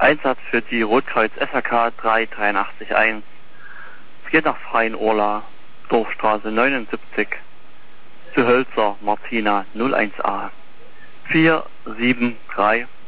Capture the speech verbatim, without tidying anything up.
Einsatz für die Rotkreuz S H K drei drei acht eins. Es geht nach Freien-Orla, Dorfstraße neunundsiebzig, zu Hölzer Martina null eins A. vier sieben drei